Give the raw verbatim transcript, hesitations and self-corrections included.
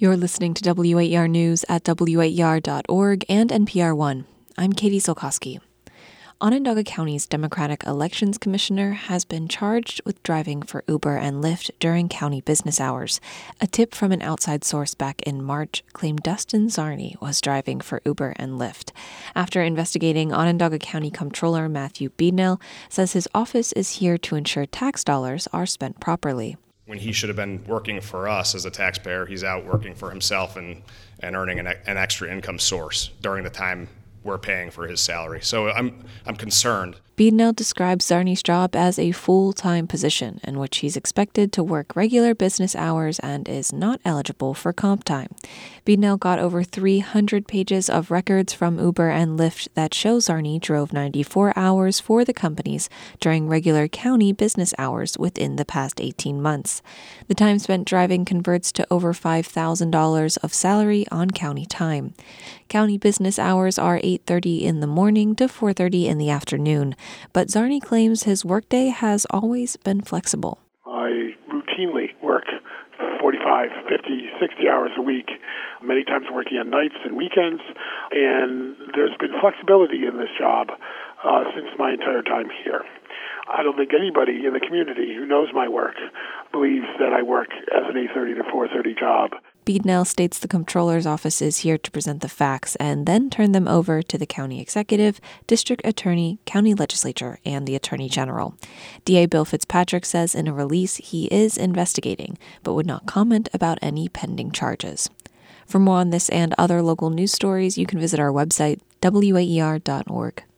You're listening to W A E R News at W A E R dot org and N P R One. I'm Katie Solkowski. Onondaga County's Democratic Elections Commissioner has been charged with driving for Uber and Lyft during county business hours. A tip from an outside source back in March claimed Dustin Czarny was driving for Uber and Lyft. After investigating, Onondaga County Comptroller Matthew Beadnell says his office is here to ensure tax dollars are spent properly. When he should have been working for us as a taxpayer, he's out working for himself and, and earning an, an extra income source during the time we're paying for his salary. So I'm I'm concerned. Beadnell describes Czarny's job as a full-time position in which he's expected to work regular business hours and is not eligible for comp time. Beadnell got over three hundred pages of records from Uber and Lyft that show Czarny drove ninety-four hours for the companies during regular county business hours within the past eighteen months. The time spent driving converts to over five thousand dollars of salary on county time. County business hours are eight thirty in the morning to four thirty in the afternoon. But Czarny claims his workday has always been flexible. I routinely work forty-five, fifty, sixty hours a week, many times working on nights and weekends, and there's been flexibility in this job uh, since my entire time here. I don't think anybody in the community who knows my work believes that I work as an eight thirty to four thirty job. Beadnell states the comptroller's office is here to present the facts and then turn them over to the county executive, district attorney, county legislature, and the attorney general. D A Bill Fitzpatrick says in a release he is investigating, but would not comment about any pending charges. For more on this and other local news stories, you can visit our website, W A E R dot org.